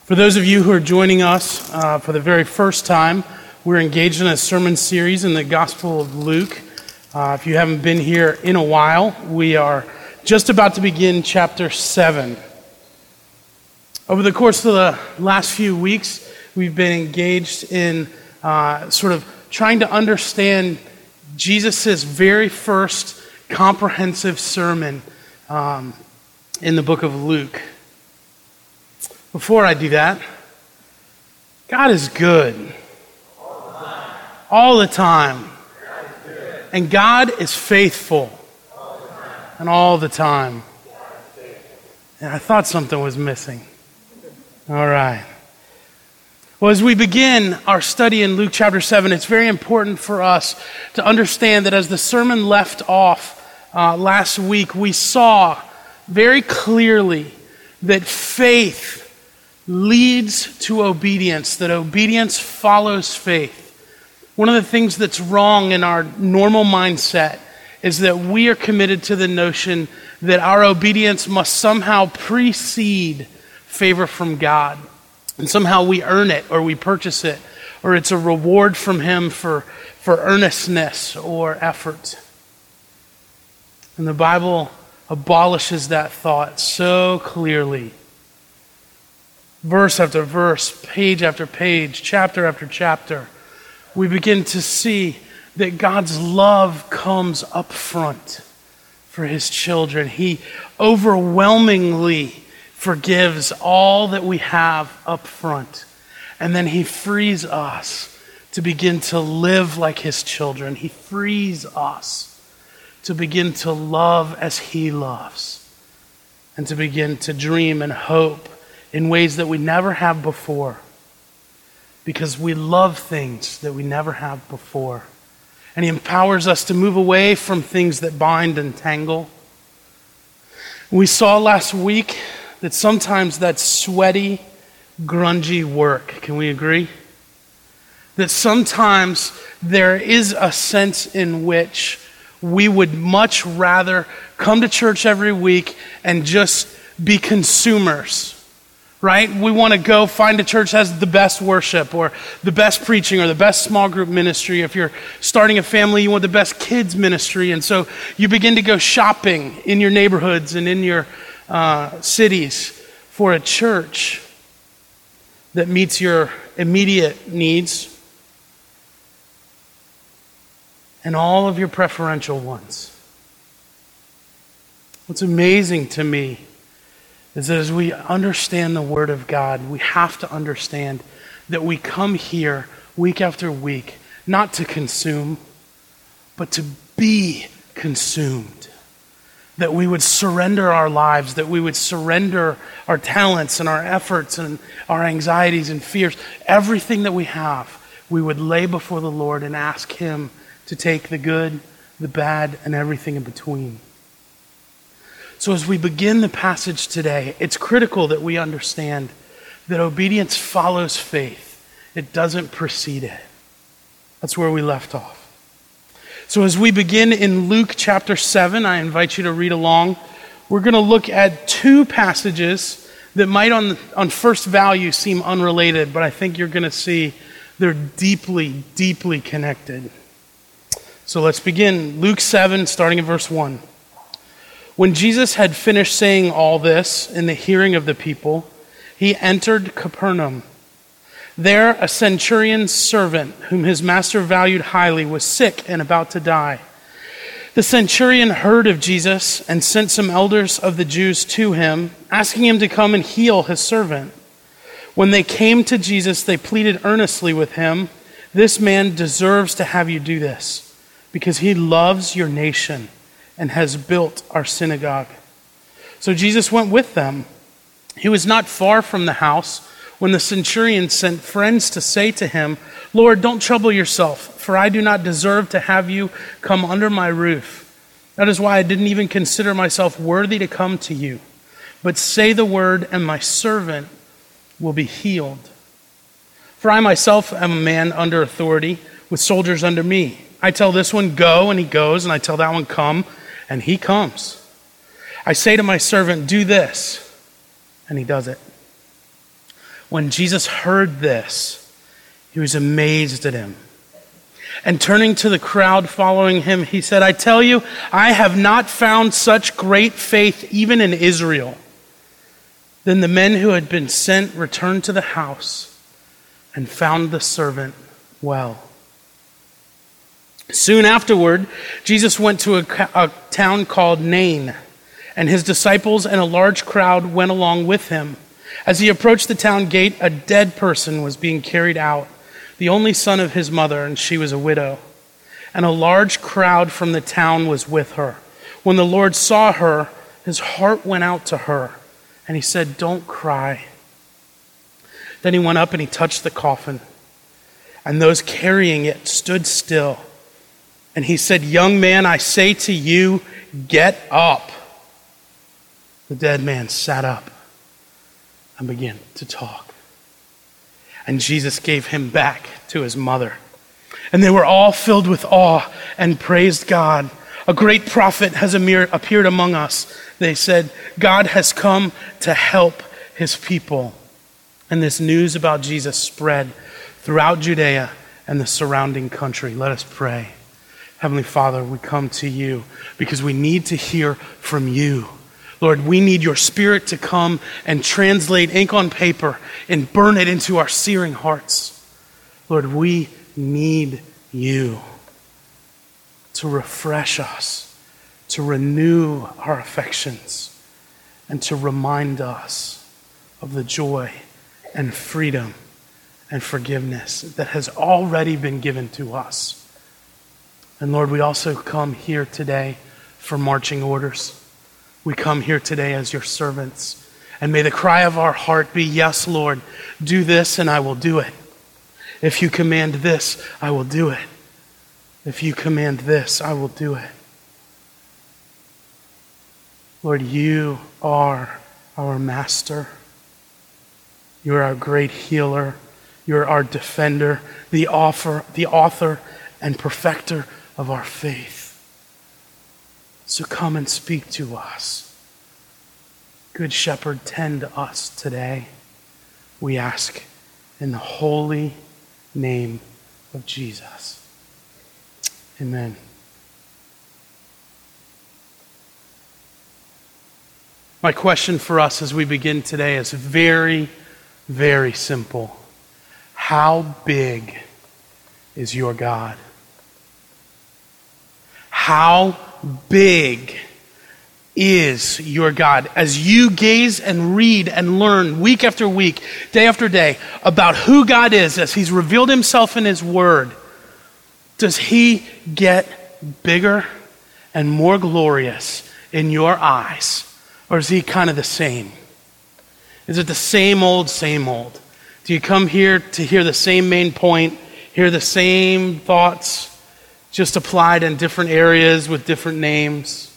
For those of you who are joining us for the very first time, we're engaged in a sermon series in the Gospel of Luke. If you haven't been here in a while, we are just about to begin chapter 7. Over the course of the last few weeks, we've been engaged in sort of trying to understand Jesus' very first comprehensive sermon in the book of Luke. Before I do that, God is good. All the time. And God is faithful. And all the time. And I thought something was missing. All right. Well, as we begin our study in Luke chapter 7, it's very important for us to understand that as the sermon left off last week, we saw very clearly that faith leads to obedience, that obedience follows faith. One of the things that's wrong in our normal mindset is that we are committed to the notion that our obedience must somehow precede favor from God. And somehow we earn it or we purchase it, or it's a reward from Him for earnestness or effort. And the Bible abolishes that thought so clearly. Verse after verse, page after page, chapter after chapter, we begin to see that God's love comes up front for His children. He overwhelmingly forgives all that we have up front. And then He frees us to begin to live like His children. He frees us to begin to love as He loves and to begin to dream and hope in ways that we never have before, because we love things that we never have before. And He empowers us to move away from things that bind and tangle. We saw last week that sometimes that's sweaty, grungy work. Can we agree? That sometimes there is a sense in which we would much rather come to church every week and just be consumers. Right? We want to go find a church that has the best worship or the best preaching or the best small group ministry. If you're starting a family, you want the best kids ministry. And so you begin to go shopping in your neighborhoods and in your cities for a church that meets your immediate needs and all of your preferential ones. What's amazing to me is that as we understand the Word of God, we have to understand that we come here week after week, not to consume, but to be consumed. That we would surrender our lives, that we would surrender our talents and our efforts and our anxieties and fears. Everything that we have, we would lay before the Lord and ask Him to take the good, the bad, and everything in between. So as we begin the passage today, it's critical that we understand that obedience follows faith. It doesn't precede it. That's where we left off. So as we begin in Luke chapter 7, I invite you to read along. We're going to look at two passages that might on first value seem unrelated, but I think you're going to see they're deeply, deeply connected. So let's begin. Luke 7, starting in verse 1. When Jesus had finished saying all this in the hearing of the people, He entered Capernaum. There a centurion's servant, whom his master valued highly, was sick and about to die. The centurion heard of Jesus and sent some elders of the Jews to Him, asking Him to come and heal his servant. When they came to Jesus, they pleaded earnestly with Him, "This man deserves to have you do this, because he loves your nation and has built our synagogue." So Jesus went with them. He was not far from the house when the centurion sent friends to say to him, "Lord, don't trouble yourself, for I do not deserve to have you come under my roof. That is why I didn't even consider myself worthy to come to you. But say the word, and my servant will be healed. For I myself am a man under authority, with soldiers under me. I tell this one, go, and he goes, and I tell that one, come, and he comes. I say to my servant, do this, and he does it." When Jesus heard this, he was amazed at him. And turning to the crowd following him, he said, I tell you, I have not found such great faith even in Israel. Then the men who had been sent returned to the house and found the servant well. Soon afterward, Jesus went to a town called Nain, and his disciples and a large crowd went along with him. As he approached the town gate, a dead person was being carried out, the only son of his mother, and she was a widow. And a large crowd from the town was with her. When the Lord saw her, his heart went out to her, and he said, Don't cry. Then he went up and he touched the coffin, and those carrying it stood still. And he said, Young man, I say to you, get up. The dead man sat up and began to talk. And Jesus gave him back to his mother. And they were all filled with awe and praised God. A great prophet has appeared among us. They said, God has come to help his people. And this news about Jesus spread throughout Judea and the surrounding country. Let us pray. Heavenly Father, we come to you because we need to hear from you. Lord, we need your Spirit to come and translate ink on paper and burn it into our searing hearts. Lord, we need you to refresh us, to renew our affections, and to remind us of the joy and freedom and forgiveness that has already been given to us. And Lord, we also come here today for marching orders. We come here today as your servants. And may the cry of our heart be, yes, Lord, do this and I will do it. If you command this, I will do it. If you command this, I will do it. Lord, you are our master. You are our great healer. You are our defender, the author and perfecter of our faith. So come and speak to us. Good Shepherd, tend to us today. We ask in the holy name of Jesus. Amen. My question for us as we begin today is very, very simple. How big is your God? How big is your God? As you gaze and read and learn week after week, day after day, about who God is as he's revealed himself in his word, does he get bigger and more glorious in your eyes? Or is he kind of the same? Is it the same old, same old? Do you come here to hear the same main point, hear the same thoughts, just applied in different areas with different names?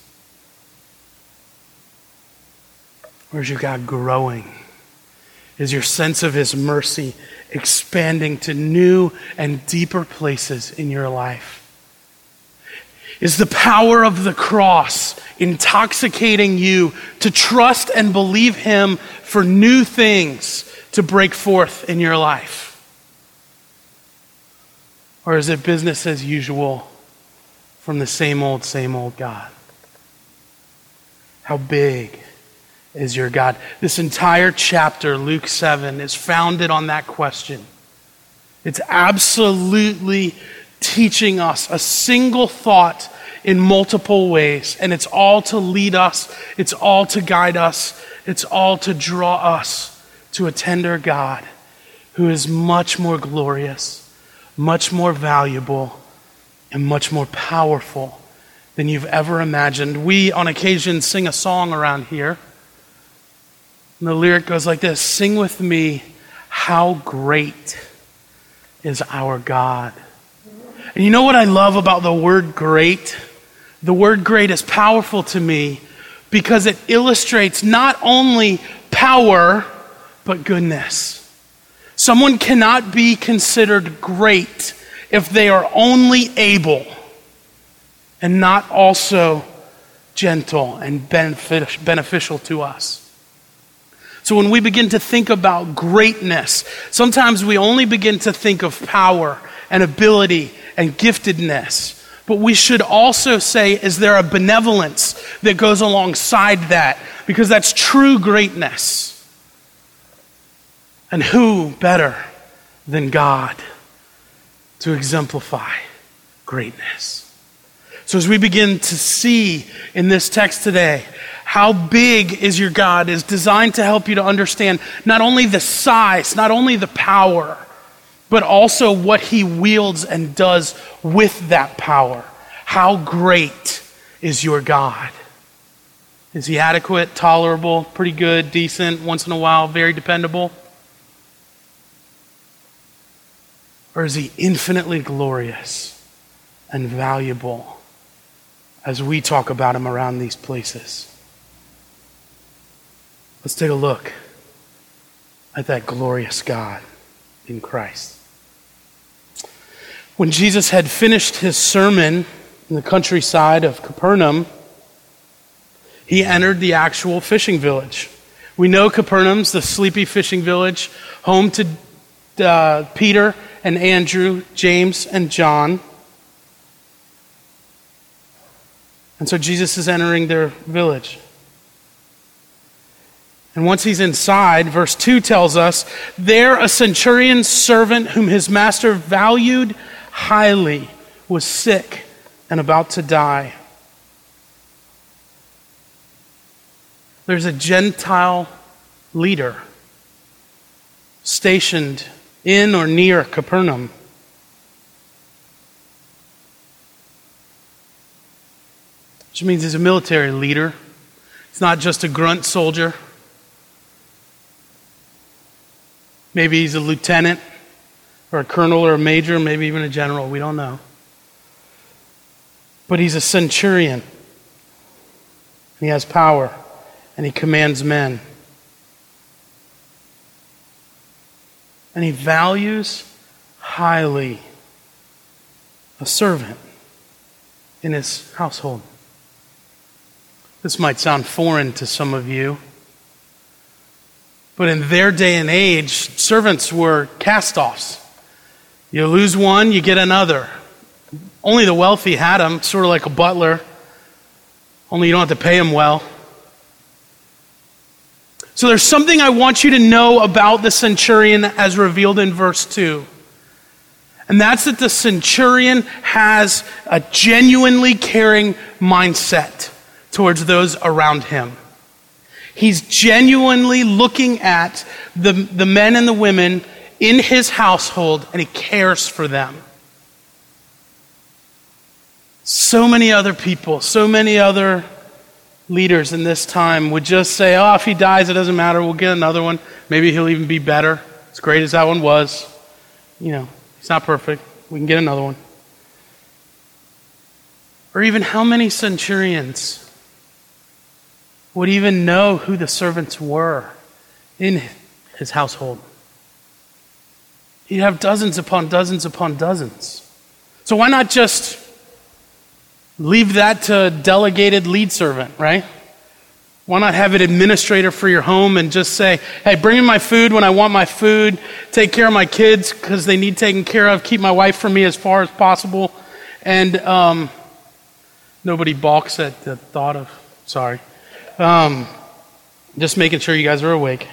Or is your God growing? Is your sense of his mercy expanding to new and deeper places in your life? Is the power of the cross intoxicating you to trust and believe him for new things to break forth in your life? Or is it business as usual from the same old God? How big is your God? This entire chapter, Luke 7, is founded on that question. It's absolutely teaching us a single thought in multiple ways. And it's all to lead us. It's all to guide us. It's all to draw us to a tender God who is much more glorious, much more valuable, and much more powerful than you've ever imagined. We, on occasion, sing a song around here. And the lyric goes like this: sing with me, how great is our God. And you know what I love about the word great? The word great is powerful to me because it illustrates not only power, but goodness. Someone cannot be considered great if they are only able and not also gentle and beneficial to us. So when we begin to think about greatness, sometimes we only begin to think of power and ability and giftedness. But we should also say, is there a benevolence that goes alongside that? Because that's true greatness. And who better than God to exemplify greatness? So as we begin to see in this text today, how big is your God is designed to help you to understand not only the size, not only the power, but also what he wields and does with that power. How great is your God? Is he adequate, tolerable, pretty good, decent, once in a while, very dependable? Or is he infinitely glorious and valuable as we talk about him around these places? Let's take a look at that glorious God in Christ. When Jesus had finished his sermon in the countryside of Capernaum, he entered the actual fishing village. We know Capernaum's the sleepy fishing village, home to Peter and Andrew, James and John. And so Jesus is entering their village. And once he's inside, verse 2 tells us, there a centurion's servant whom his master valued highly was sick and about to die. There's a Gentile leader stationed in or near Capernaum. Which means he's a military leader. He's not just a grunt soldier. Maybe he's a lieutenant or a colonel or a major, maybe even a general. We don't know. But he's a centurion. He has power and he commands men. And he values highly a servant in his household. This might sound foreign to some of you, but in their day and age, servants were cast-offs. You lose one, you get another. Only the wealthy had them, sort of like a butler, only you don't have to pay him well. So there's something I want you to know about the centurion as revealed in verse 2. And that's that the centurion has a genuinely caring mindset towards those around him. He's genuinely looking at the men and the women in his household, and he cares for them. So many other people, so many other leaders in this time would just say, oh, if he dies, it doesn't matter, we'll get another one. Maybe he'll even be better. As great as that one was. You know, he's not perfect. We can get another one. Or even how many centurions would even know who the servants were in his household? He'd have dozens upon dozens upon dozens. So why not just leave that to a delegated lead servant, right? Why not have an administrator for your home and just say, hey, bring me my food when I want my food, take care of my kids because they need taken care of, keep my wife from me as far as possible, and nobody balks at the thought of, sorry. Just making sure you guys are awake.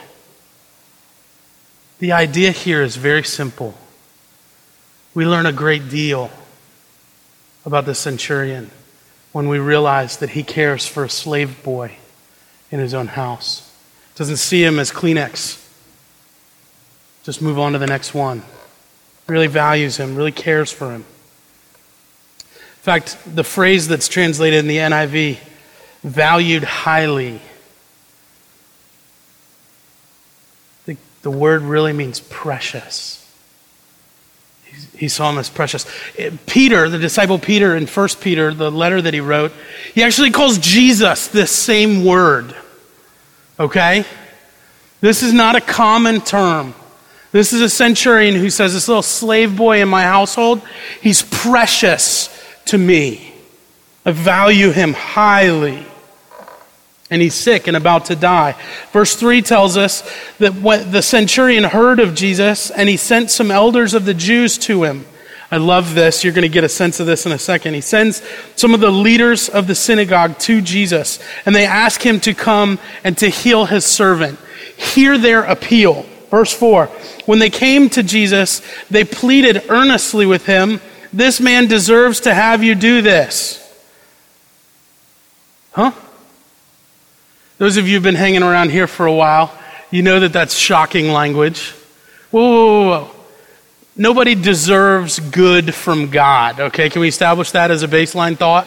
The idea here is very simple. We learn a great deal about the centurion when we realize that he cares for a slave boy in his own house. Doesn't see him as Kleenex. Just move on to the next one. Really values him, really cares for him. In fact, the phrase that's translated in the NIV, valued highly, the word really means precious. He saw him as precious. Peter, the disciple Peter in 1 Peter, the letter that he wrote, he actually calls Jesus this same word. Okay? This is not a common term. This is a centurion who says, this little slave boy in my household, he's precious to me. I value him highly. and he's sick and about to die. Verse 3 tells us that when the centurion heard of Jesus, and he sent some elders of the Jews to him. I love this. You're going to get a sense of this in a second. He sends some of the leaders of the synagogue to Jesus, and they ask him to come and to heal his servant. Hear their appeal. Verse 4, when they came to Jesus, they pleaded earnestly with him, "This man deserves to have you do this." Huh? Those of you who've been hanging around here for a while, you know that that's shocking language. Whoa, whoa, whoa, whoa. Nobody deserves good from God, okay? Can we establish that as a baseline thought?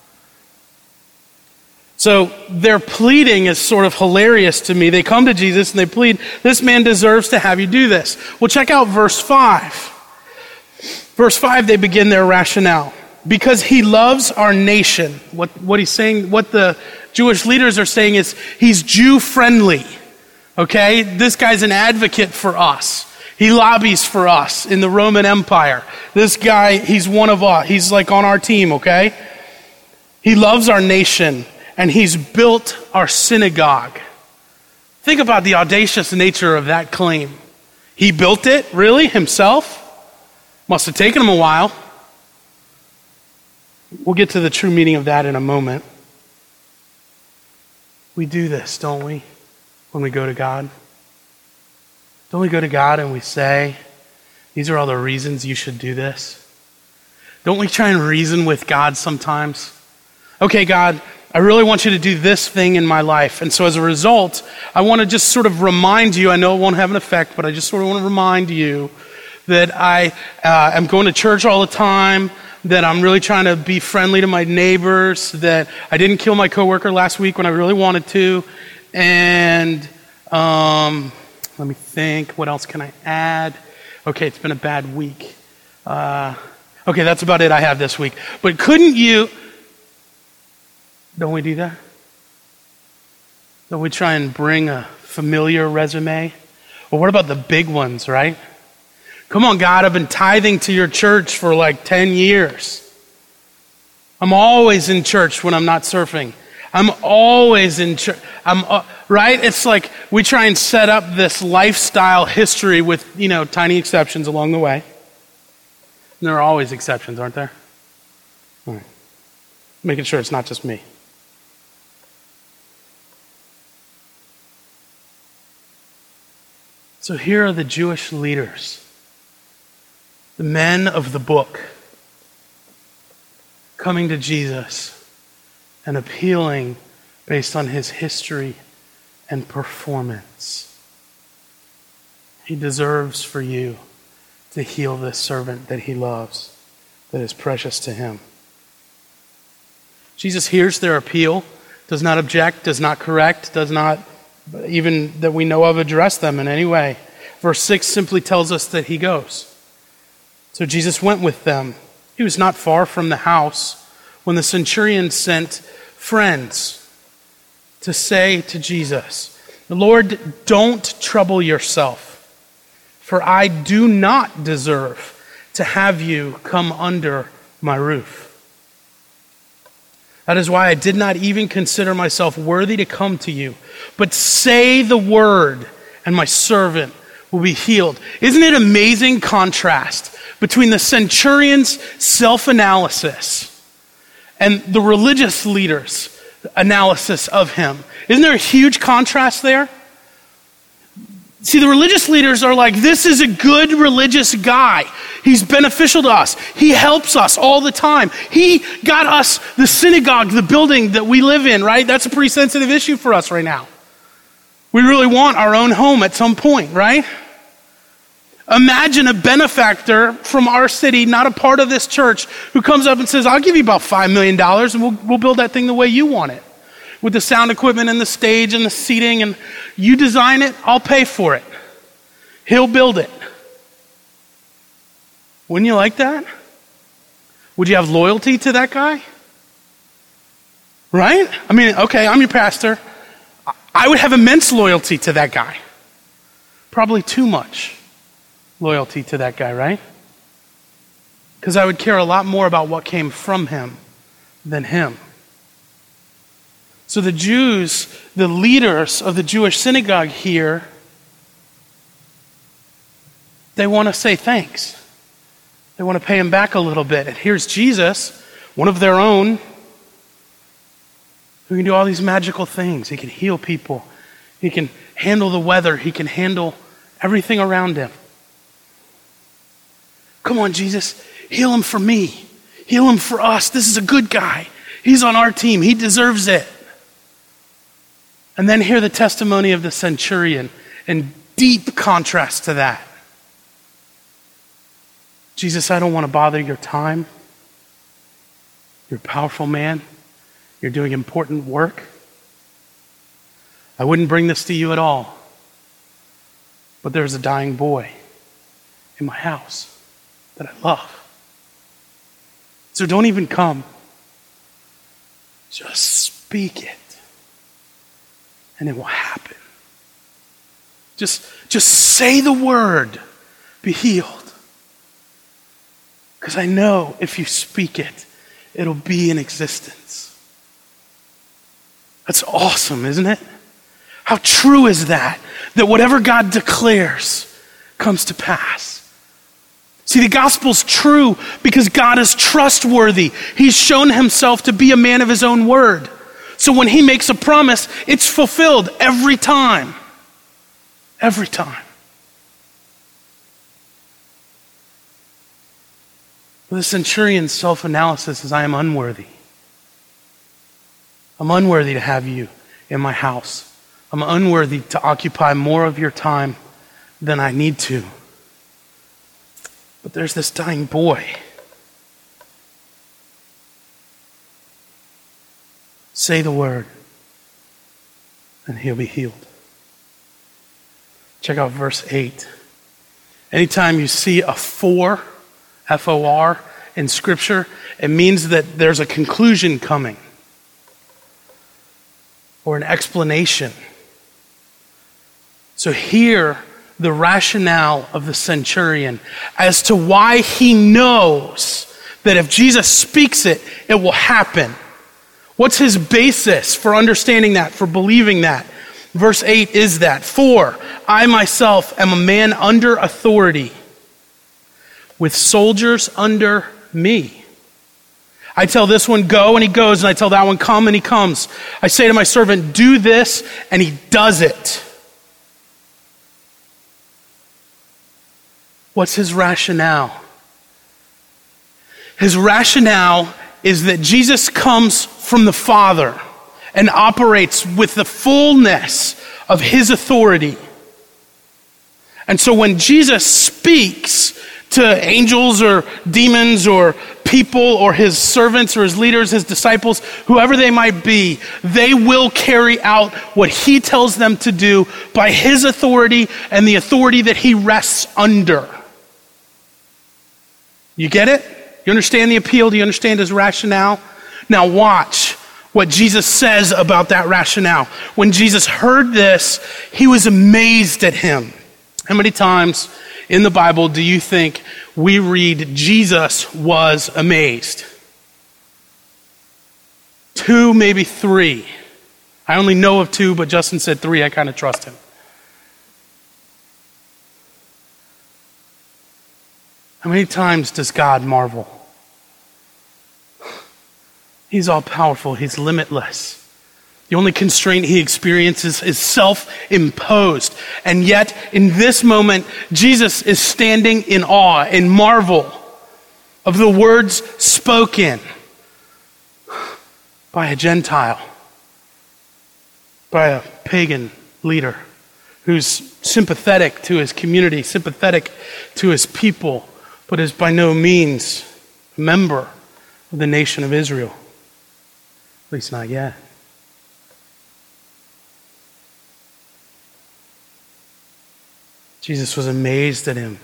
So their pleading is sort of hilarious to me. They come to Jesus and they plead, "This man deserves to have you do this." Well, check out verse 5. Verse 5, they begin their rationale. Because he loves our nation. What he's saying, what the Jewish leaders are saying is, he's Jew-friendly, okay? This guy's an advocate for us. He lobbies for us in the Roman Empire. This guy, he's one of us. He's like on our team, okay? He loves our nation, and he's built our synagogue. Think about the audacious nature of that claim. He built it, really, himself? Must have taken him a while. We'll get to the true meaning of that in a moment. We do this, don't we, when we go to God? Don't we go to God and we say, "These are all the reasons you should do this"? Don't we try and reason with God sometimes? Okay, God, I really want you to do this thing in my life. And so as a result, I want to just sort of remind you, I know it won't have an effect, but I just sort of want to remind you that I am going to church all the time, that I'm really trying to be friendly to my neighbors, that I didn't kill my coworker last week when I really wanted to, and let me think, what else can I add? Okay, it's been a bad week. Okay, that's about it I have this week. But couldn't you, don't we do that? Don't we try and bring a familiar resume? Well, what about the big ones, right? Come on, God, I've been tithing to your church for like 10 years. I'm always in church when I'm not surfing. I'm always in church. Right? It's like we try and set up this lifestyle history with, tiny exceptions along the way. And there are always exceptions, aren't there? All right. Making sure it's not just me. So here are the Jewish leaders. The men of the book coming to Jesus and appealing based on his history and performance. He deserves for you to heal this servant that he loves, that is precious to him. Jesus hears their appeal, does not object, does not correct, does not even that we know of address them in any way. Verse 6 simply tells us that he goes. So Jesus went with them. He was not far from the house when the centurion sent friends to say to Jesus, "Lord, don't trouble yourself, for I do not deserve to have you come under my roof. That is why I did not even consider myself worthy to come to you, but say the word, and my servant will be healed." Isn't it amazing contrast between the centurion's self-analysis and the religious leaders' analysis of him? Isn't there a huge contrast there? See, the religious leaders are like, this is a good religious guy. He's beneficial to us. He helps us all the time. He got us the synagogue, the building that we live in, right? That's a pretty sensitive issue for us right now. We really want our own home at some point, right? Imagine a benefactor from our city, not a part of this church, who comes up and says, "I'll give you about $5 million and we'll build that thing the way you want it. With the sound equipment and the stage and the seating, and you design it, I'll pay for it. He'll build it." Wouldn't you like that? Would you have loyalty to that guy? Right? I mean, okay, I'm your pastor. I would have immense loyalty to that guy. Probably too much loyalty to that guy, right? Because I would care a lot more about what came from him than him. So the Jews, the leaders of the Jewish synagogue here, they want to say thanks. They want to pay him back a little bit. And here's Jesus, one of their own, who can do all these magical things. He can heal people. He can handle the weather. He can handle everything around him. Come on, Jesus, heal him for me. Heal him for us. This is a good guy. He's on our team. He deserves it. And then hear the testimony of the centurion in deep contrast to that. Jesus, I don't want to bother your time. You're a powerful man. You're doing important work. I wouldn't bring this to you at all. But there's a dying boy in my house that I love. So don't even come. Just speak it. And it will happen. Just say the word. Be healed. Because I know if you speak it, it'll be in existence. That's awesome, isn't it? How true is that? That whatever God declares comes to pass. See, the gospel's true because God is trustworthy. He's shown himself to be a man of his own word. So when he makes a promise, it's fulfilled every time. Every time. The centurion's self-analysis is, I am unworthy. I'm unworthy to have you in my house. I'm unworthy to occupy more of your time than I need to. But there's this dying boy. Say the word, and he'll be healed. Check out verse 8. Anytime you see a for, F-O-R, in Scripture, it means that there's a conclusion coming or an explanation. So here, the rationale of the centurion as to why he knows that if Jesus speaks it, it will happen. What's his basis for understanding that, for believing that? Verse 8 is that. For I myself am a man under authority, with soldiers under me. I tell this one, go, and he goes, and I tell that one, come, and he comes. I say to my servant, do this, and he does it. What's his rationale? His rationale is that Jesus comes from the Father and operates with the fullness of his authority. And so when Jesus speaks to angels or demons or people or his servants or his leaders, his disciples, whoever they might be, they will carry out what he tells them to do by his authority and the authority that he rests under. You get it? You understand the appeal? Do you understand his rationale? Now watch what Jesus says about that rationale. When Jesus heard this, he was amazed at him. How many times in the Bible do you think we read Jesus was amazed? 2, maybe 3. I only know of 2, but Justin said 3. I kind of trust him. How many times does God marvel? He's all powerful. He's limitless. The only constraint he experiences is self-imposed. And yet, in this moment, Jesus is standing in awe, in marvel of the words spoken by a Gentile, by a pagan leader who's sympathetic to his community, sympathetic to his people, but is by no means a member of the nation of Israel. At least not yet. Jesus was amazed at him.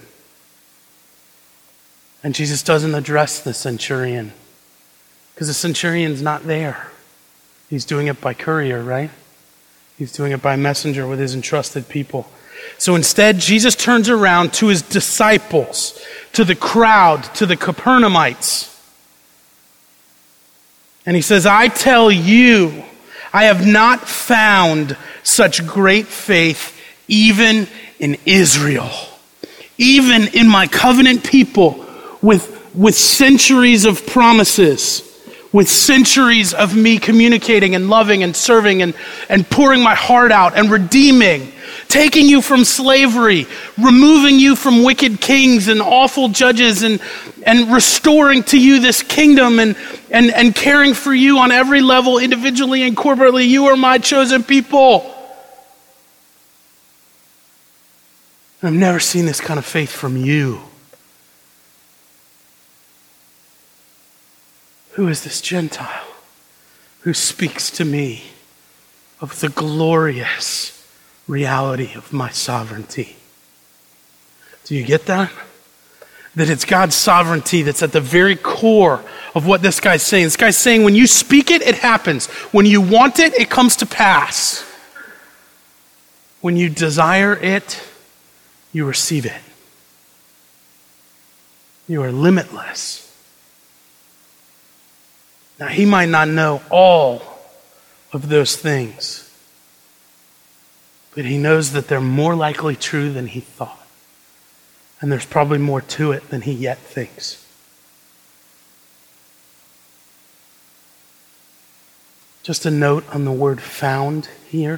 And Jesus doesn't address the centurion because the centurion's not there. He's doing it by courier, right? He's doing it by messenger with his entrusted people. So instead, Jesus turns around to his disciples, to the crowd, to the Capernaumites. And he says, I tell you, I have not found such great faith even in Israel, even in my covenant people with centuries of promises, with centuries of me communicating and loving and serving and pouring my heart out and redeeming, taking you from slavery, removing you from wicked kings and awful judges and restoring to you this kingdom and caring for you on every level, individually and corporately. You are my chosen people. I've never seen this kind of faith from you. Who is this Gentile who speaks to me of the glorious reality of my sovereignty? Do you get that? That it's God's sovereignty that's at the very core of what this guy's saying. This guy's saying when you speak it, it happens. When you want it, it comes to pass. When you desire it, you receive it. You are limitless. Now, he might not know all of those things, but he knows that they're more likely true than he thought. And there's probably more to it than he yet thinks. Just a note on the word found here.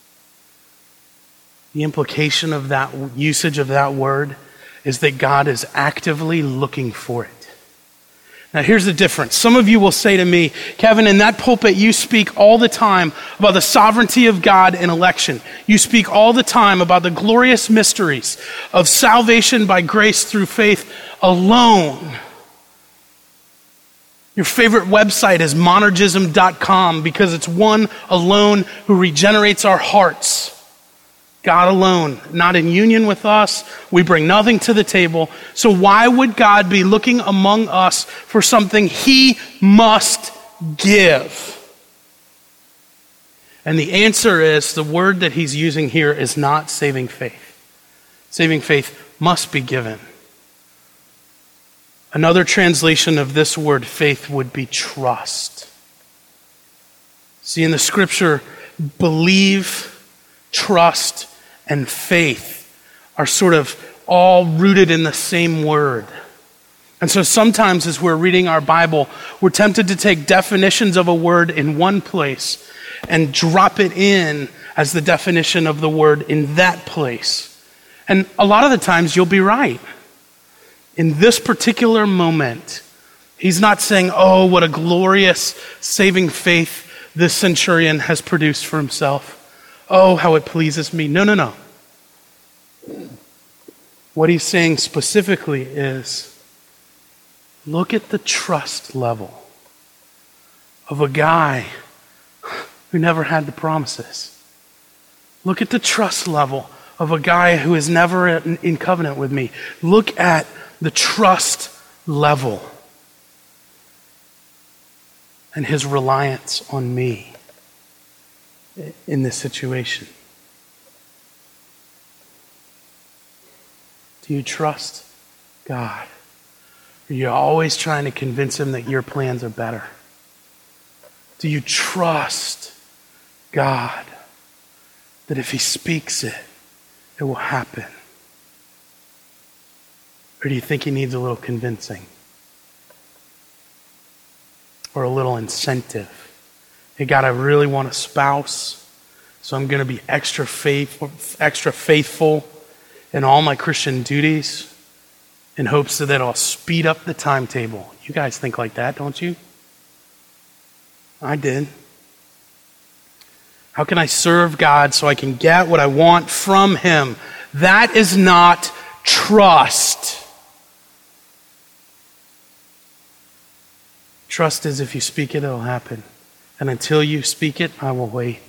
The implication of that usage of that word is that God is actively looking for it. Now here's the difference. Some of you will say to me, Kevin, in that pulpit you speak all the time about the sovereignty of God in election. You speak all the time about the glorious mysteries of salvation by grace through faith alone. Your favorite website is monergism.com because it's one alone who regenerates our hearts. God alone, not in union with us. We bring nothing to the table. So why would God be looking among us for something he must give? And the answer is, the word that he's using here is not saving faith. Saving faith must be given. Another translation of this word faith would be trust. See, in the scripture, believe, trust, and faith are sort of all rooted in the same word. And so sometimes as we're reading our Bible, we're tempted to take definitions of a word in one place and drop it in as the definition of the word in that place. And a lot of the times you'll be right. In this particular moment, he's not saying, oh, what a glorious saving faith this centurion has produced for himself. Oh, how it pleases me. No. What he's saying specifically is, look at the trust level of a guy who never had the promises. Look at the trust level of a guy who is never in covenant with me. Look at the trust level and his reliance on me in this situation. Do you trust God? Are you always trying to convince him that your plans are better? Do you trust God that if he speaks it, it will happen? Or do you think he needs a little convincing? Or a little incentive? Hey, God, I really want a spouse, so I'm going to be extra faithful in all my Christian duties in hopes that I'll speed up the timetable. You guys think like that, don't you? I did. How can I serve God so I can get what I want from him? That is not trust. Trust is if you speak it, it'll happen. And until you speak it, I will wait.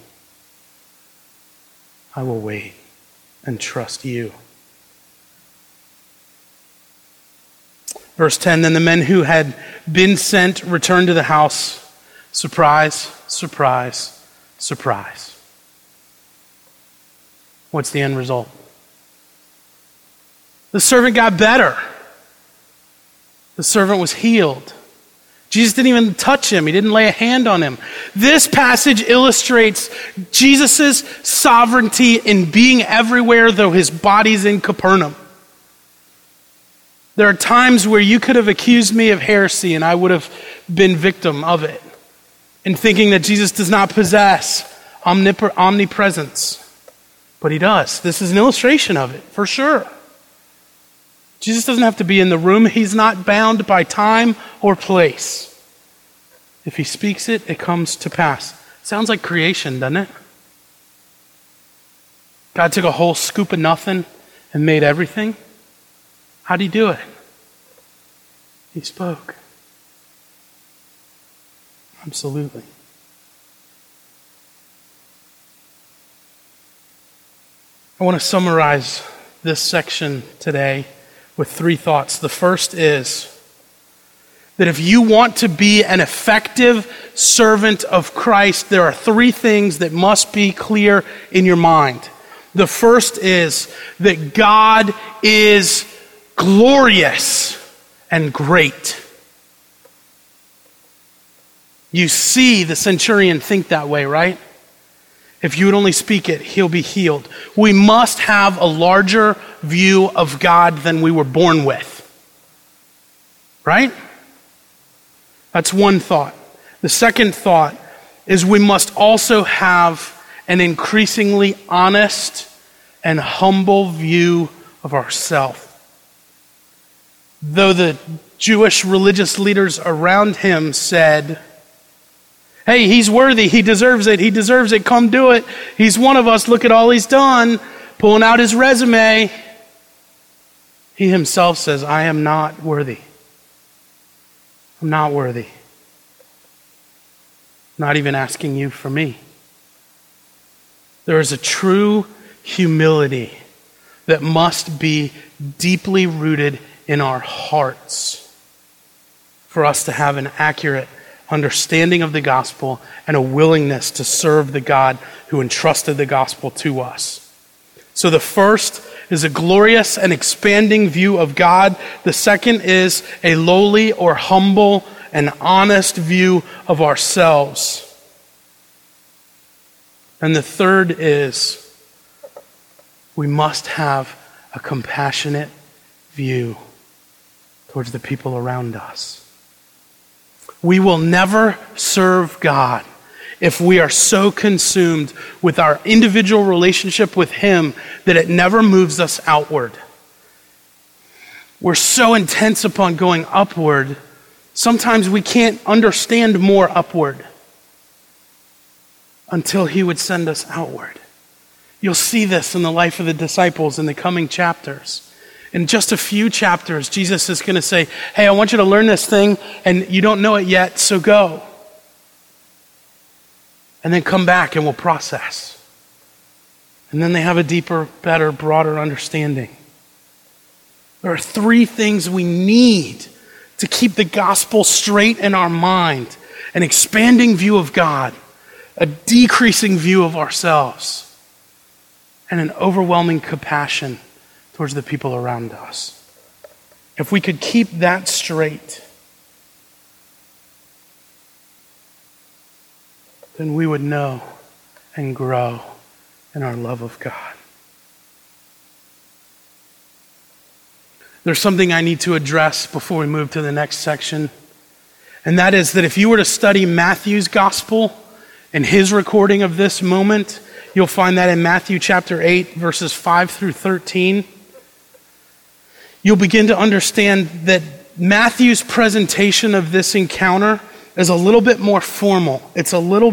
I will wait and trust you. Verse 10, then the men who had been sent returned to the house. Surprise, surprise, surprise. What's the end result? The servant got better. The servant was healed. Jesus didn't even touch him. He didn't lay a hand on him. This passage illustrates Jesus' sovereignty in being everywhere, though his body's in Capernaum. There are times where you could have accused me of heresy and I would have been victim of it, in thinking that Jesus does not possess omnipresence. But he does. This is an illustration of it, for sure. Jesus doesn't have to be in the room. He's not bound by time or place. If he speaks it, it comes to pass. Sounds like creation, doesn't it? God took a whole scoop of nothing and made everything. How'd he do it? He spoke. Absolutely. I want to summarize this section today with 3 thoughts. The first is that if you want to be an effective servant of Christ, there are 3 things that must be clear in your mind. The first is that God is glorious and great. You see the centurion think that way, right? If you would only speak it, he'll be healed. We must have a larger view of God than we were born with. Right? That's one thought. The second thought is we must also have an increasingly honest and humble view of ourselves. Though the Jewish religious leaders around him said, hey, he's worthy, he deserves it, come do it. He's one of us, look at all he's done, pulling out his resume. He himself says, I am not worthy. I'm not worthy. Not even asking you for me. There is a true humility that must be deeply rooted in our hearts for us to have an accurate understanding of the gospel and a willingness to serve the God who entrusted the gospel to us. So the first is a glorious and expanding view of God. The second is a lowly or humble and honest view of ourselves. And the third is we must have a compassionate view towards the people around us. We will never serve God if we are so consumed with our individual relationship with Him that it never moves us outward. We're so intense upon going upward, sometimes we can't understand more upward until He would send us outward. You'll see this in the life of the disciples in the coming chapters. In just a few chapters, Jesus is going to say, hey, I want you to learn this thing, and you don't know it yet, so go. And then come back and we'll process. And then they have a deeper, better, broader understanding. There are 3 things we need to keep the gospel straight in our mind. An expanding view of God, a decreasing view of ourselves, and an overwhelming compassion towards the people around us. If we could keep that straight, then we would know and grow in our love of God. There's something I need to address before we move to the next section, and that is that if you were to study Matthew's gospel and his recording of this moment, you'll find that in Matthew chapter 8, verses 5 through 13. You'll begin to understand that Matthew's presentation of this encounter is a little bit more formal. It's a little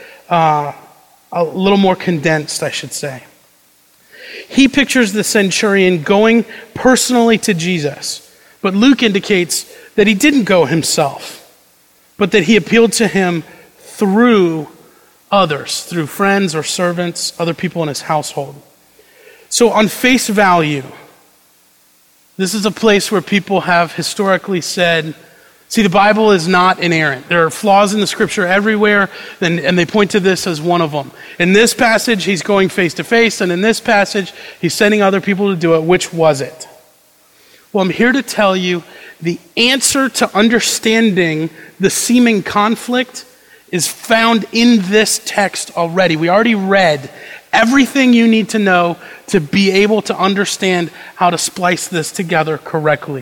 more condensed, I should say. He pictures the centurion going personally to Jesus, but Luke indicates that he didn't go himself, but that he appealed to him through others, through friends or servants, other people in his household. So on face value, this is a place where people have historically said, see, the Bible is not inerrant. There are flaws in the scripture everywhere, and they point to this as one of them. In this passage, he's going face to face, and in this passage, he's sending other people to do it. Which was it? Well, I'm here to tell you the answer to understanding the seeming conflict is found in this text already. We already read everything you need to know to be able to understand how to splice this together correctly.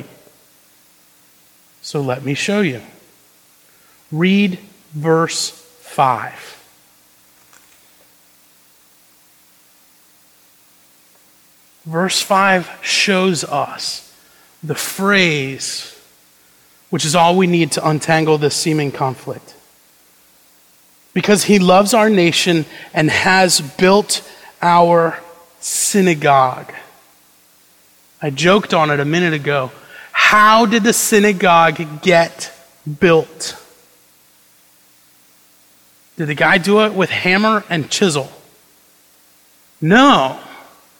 So let me show you. Read verse 5. Verse 5 shows us the phrase, which is all we need to untangle this seeming conflict. Because he loves our nation and has built our synagogue. I joked on it a minute ago. How did the synagogue get built? Did the guy do it with hammer and chisel? No.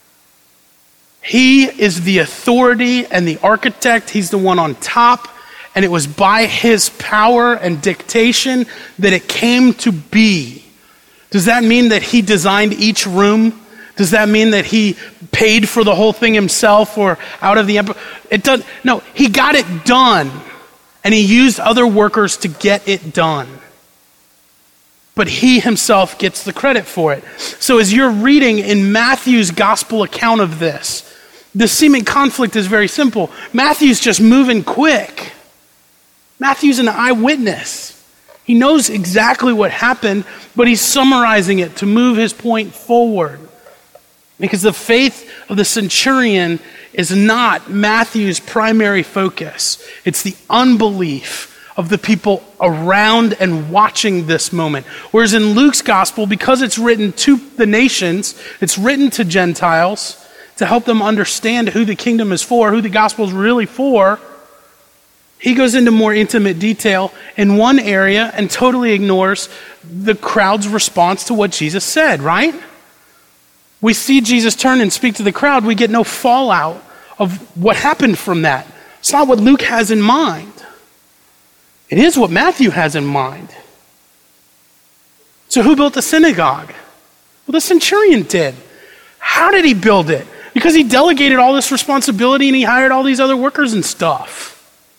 He is the authority and the architect. He's the one on top. And it was by his power and dictation that it came to be. Does that mean that he designed each room? Does that mean that he paid for the whole thing himself or out of the empire? It does. No, he got it done. And he used other workers to get it done. But he himself gets the credit for it. So as you're reading in Matthew's gospel account of this, the seeming conflict is very simple. Matthew's just moving quick. Matthew's an eyewitness. He knows exactly what happened, but he's summarizing it to move his point forward. Because the faith of the centurion is not Matthew's primary focus. It's the unbelief of the people around and watching this moment. Whereas in Luke's gospel, because it's written to the nations, it's written to Gentiles to help them understand who the kingdom is for, who the gospel is really for, he goes into more intimate detail in one area and totally ignores the crowd's response to what Jesus said, right? We see Jesus turn and speak to the crowd. We get no fallout of what happened from that. It's not what Luke has in mind. It is what Matthew has in mind. So who built the synagogue? Well, the centurion did. How did he build it? Because he delegated all this responsibility and he hired all these other workers and stuff.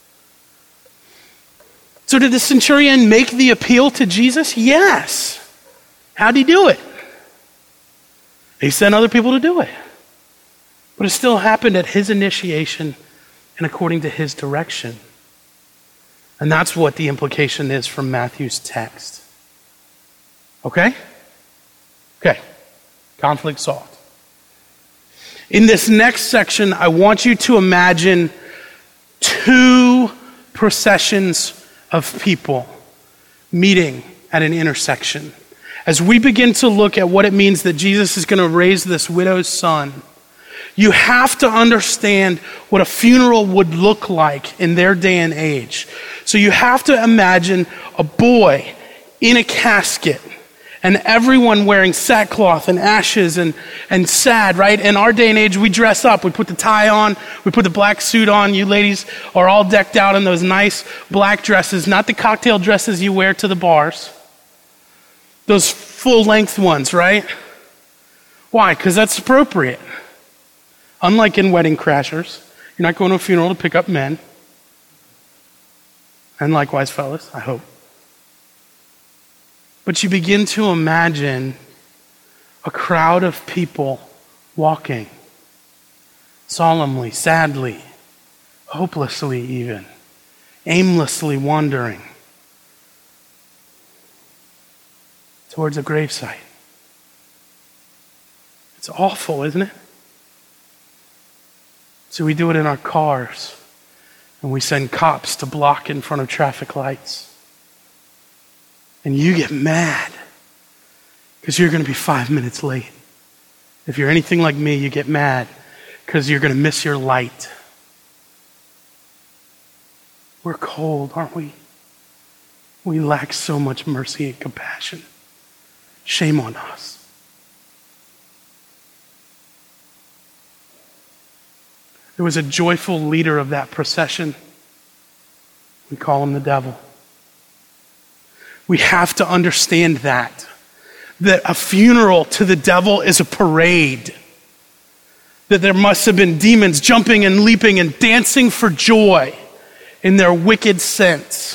So did the centurion make the appeal to Jesus? Yes. How'd he do it? He sent other people to do it. But it still happened at his initiation and according to his direction. And that's what the implication is from Matthew's text. Okay? Okay. Conflict solved. In this next section, I want you to imagine two processions of people meeting at an intersection. As we begin to look at what it means that Jesus is going to raise this widow's son, you have to understand what a funeral would look like in their day and age. So you have to imagine a boy in a casket and everyone wearing sackcloth and ashes and sad, right? In our day and age, we dress up. We put the tie on. We put the black suit on. You ladies are all decked out in those nice black dresses, not the cocktail dresses you wear to the bars. Those full-length ones, right? Why? Because that's appropriate. Unlike in Wedding Crashers, you're not going to a funeral to pick up men. And likewise, fellas, I hope. But you begin to imagine a crowd of people walking solemnly, sadly, hopelessly even, aimlessly wandering towards a gravesite. It's awful, isn't it? So we do it in our cars, and we send cops to block in front of traffic lights. And you get mad because you're going to be 5 minutes late. If you're anything like me, you get mad because you're going to miss your light. We're cold, aren't we? We lack so much mercy and compassion. Shame on us. There was a joyful leader of that procession. We call him the devil. We have to understand that a funeral to the devil is a parade. that there must have been demons jumping and leaping and dancing for joy in their wicked sense.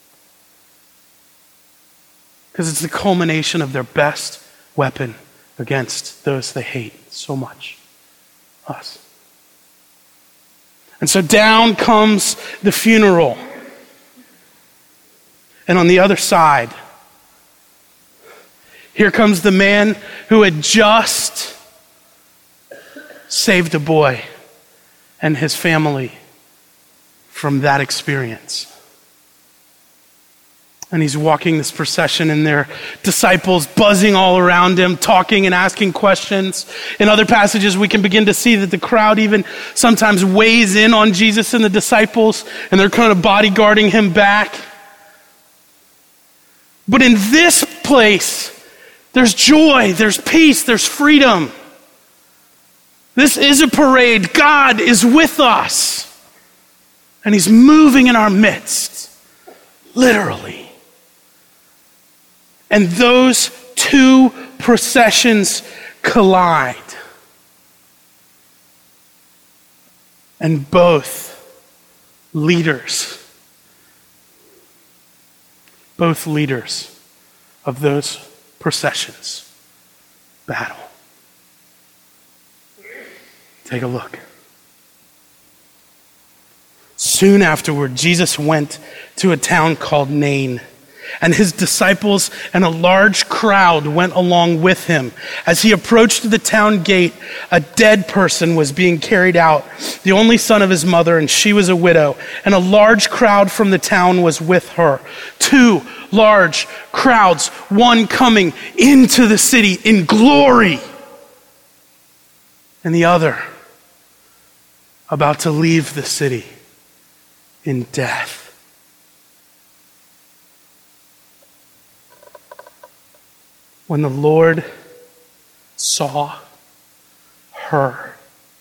Because it's the culmination of their best weapon against those they hate so much, us. And so down comes the funeral. And on the other side, here comes the man who had just saved a boy and his family from that experience. And he's walking this procession, and their disciples buzzing all around him, talking and asking questions. In other passages, we can begin to see that the crowd even sometimes weighs in on Jesus and the disciples, and they're kind of bodyguarding him back. But in this place, there's joy, there's peace, there's freedom. This is a parade. God is with us. And he's moving in our midst, literally. And those two processions collide. And both leaders of those processions battle. Take a look. Soon afterward, Jesus went to a town called Nain, and his disciples and a large crowd went along with him. As he approached the town gate, a dead person was being carried out, the only son of his mother, and she was a widow, and a large crowd from the town was with her. Two large crowds, one coming into the city in glory, and the other about to leave the city in death. When the Lord saw her,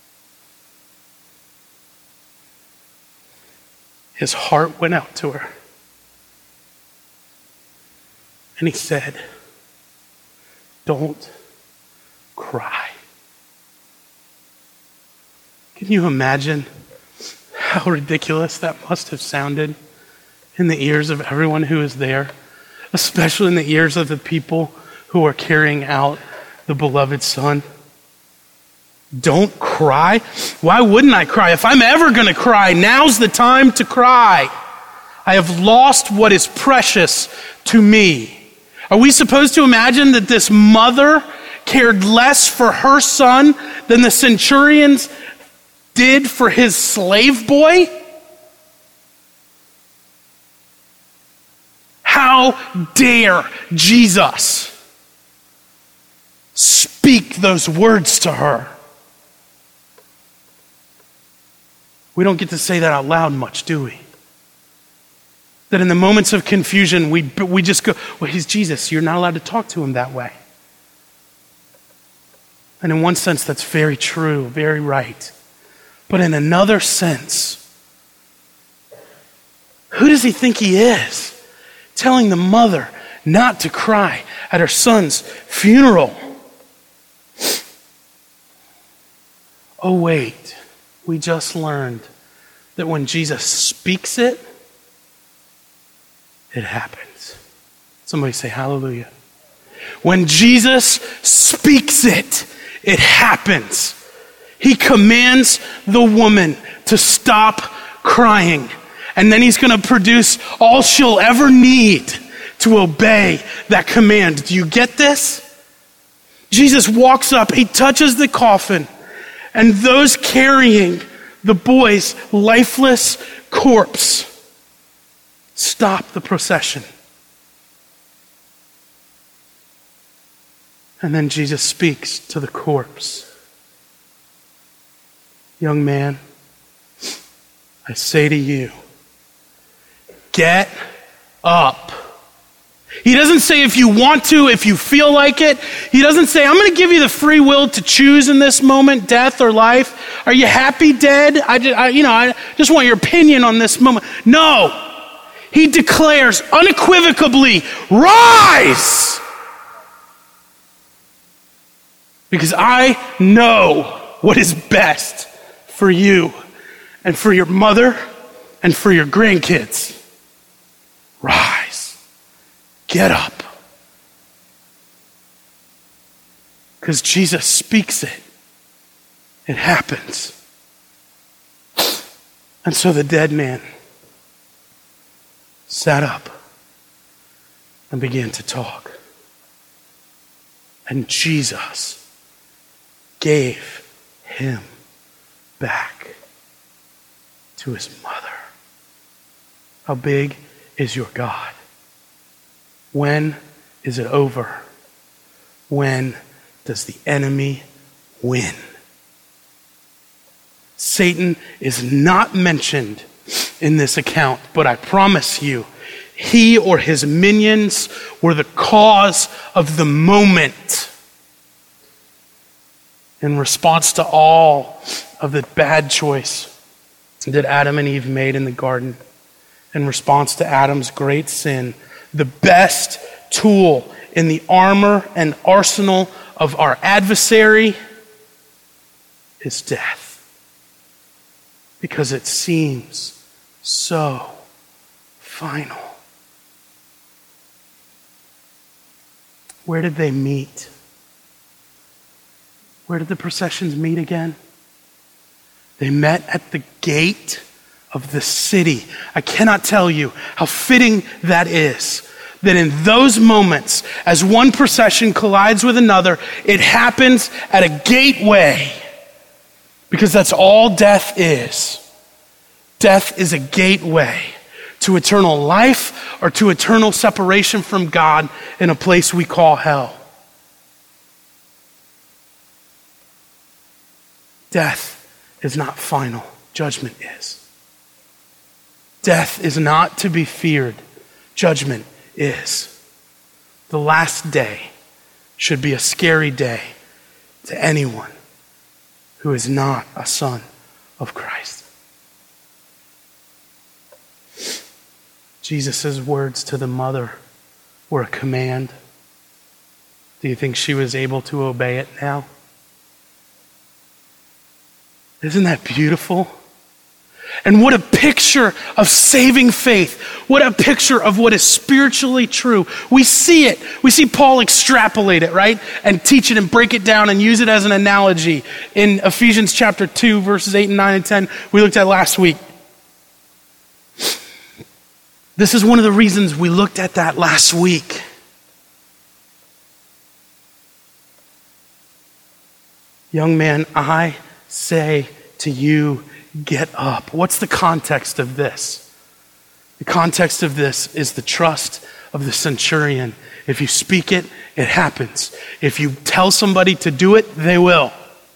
his heart went out to her. And he said, "Don't cry." Can you imagine how ridiculous that must have sounded in the ears of everyone who was there, especially in the ears of the people who are carrying out the beloved Son? Don't cry? Why wouldn't I cry? If I'm ever going to cry, now's the time to cry. I have lost what is precious to me. Are we supposed to imagine that this mother cared less for her son than the centurions did for his slave boy? How dare Jesus speak those words to her? We don't get to say that out loud much, do we? That in the moments of confusion, we just go, well, he's Jesus. You're not allowed to talk to him that way. And in one sense, that's very true, very right. But in another sense, who does he think he is? Telling the mother not to cry at her son's funeral. Oh, wait. We just learned that when Jesus speaks it, it happens. Somebody say hallelujah. When Jesus speaks it, it happens. He commands the woman to stop crying. And then he's going to produce all she'll ever need to obey that command. Do you get this? Jesus walks up, he touches the coffin, and those carrying the boy's lifeless corpse stop the procession. And then Jesus speaks to the corpse. Young man, I say to you, get up. He doesn't say if you want to, if you feel like it. He doesn't say, I'm going to give you the free will to choose in this moment, death or life. Are you happy dead? I just want your opinion on this moment. No. He declares unequivocally, rise! Because I know what is best for you and for your mother and for your grandkids. Rise. Get up. Because Jesus speaks it. It happens. And so the dead man sat up and began to talk. And Jesus gave him back to his mother. How big is your God? When is it over? When does the enemy win? Satan is not mentioned in this account, but I promise you, he or his minions were the cause of the moment in response to all of the bad choice that Adam and Eve made in the garden. In response to Adam's great sin, the best tool in the armor and arsenal of our adversary is death. Because it seems so final. Where did they meet? Where did the processions meet again? They met at the gate of the city. I cannot tell you how fitting that is. That in those moments, as one procession collides with another, it happens at a gateway. Because that's all death is. Death is a gateway to eternal life or to eternal separation from God in a place we call hell. Death is not final. Judgment is. Death is not to be feared. Judgment is. The last day should be a scary day to anyone who is not a son of Christ. Jesus' words to the mother were a command. Do you think she was able to obey it now? Isn't that beautiful? And what a picture of saving faith. What a picture of what is spiritually true. We see it. We see Paul extrapolate it, right? And teach it and break it down and use it as an analogy in Ephesians chapter 2, verses 8 and 9 and 10 we looked at last week. This is one of the reasons we looked at that last week. Young man, I say to you, get up. What's the context of this? The context of this is the trust of the centurion. If you speak it, it happens. If you tell somebody to do it, they will.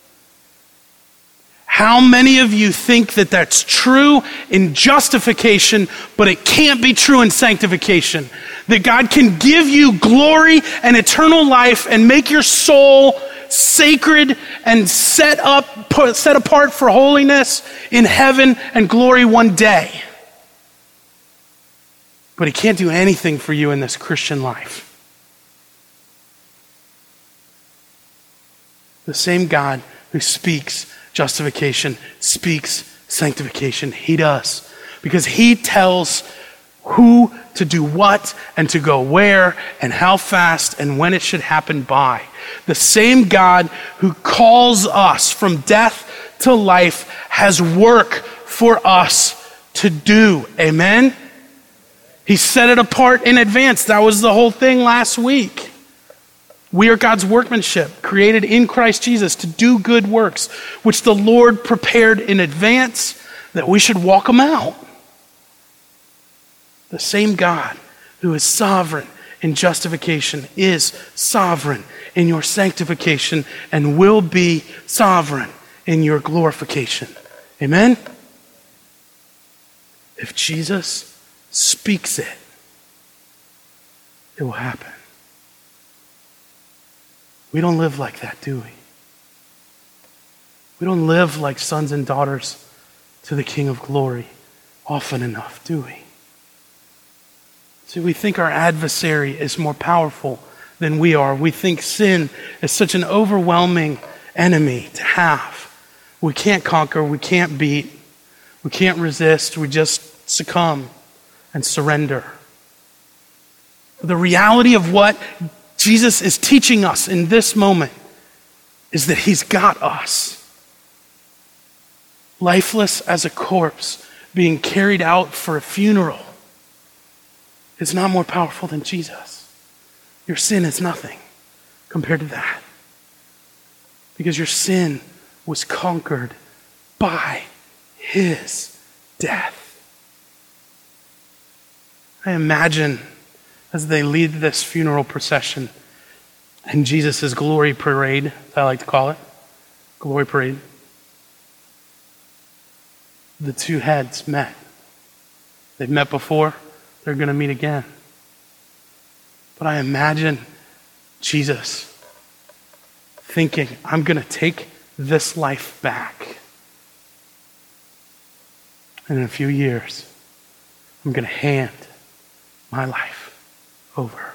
How many of you think that that's true in justification, but it can't be true in sanctification? That God can give you glory and eternal life and make your soul sacred and set apart for holiness in heaven and glory one day. But he can't do anything for you in this Christian life. The same God who speaks justification speaks sanctification. He does. Because he tells who to do what and to go where and how fast and when it should happen by. The same God who calls us from death to life has work for us to do. Amen? He set it apart in advance. That was the whole thing last week. We are God's workmanship, created in Christ Jesus to do good works, which the Lord prepared in advance that we should walk them out. The same God who is sovereign in justification is sovereign in your sanctification and will be sovereign in your glorification. Amen? If Jesus speaks it, it will happen. We don't live like that, do we? We don't live like sons and daughters to the King of Glory often enough, do we? See, we think our adversary is more powerful than we are. We think sin is such an overwhelming enemy to have. We can't conquer, we can't beat, we can't resist, we just succumb and surrender. The reality of what Jesus is teaching us in this moment is that he's got us. Lifeless as a corpse, being carried out for a funeral is not more powerful than Jesus. Your sin is nothing compared to that. Because your sin was conquered by his death. I imagine as they lead this funeral procession and Jesus' glory parade, as I like to call it, glory parade, the two heads met. They've met before, they're going to meet again. But I imagine Jesus thinking, I'm going to take this life back. And in a few years, I'm going to hand my life over.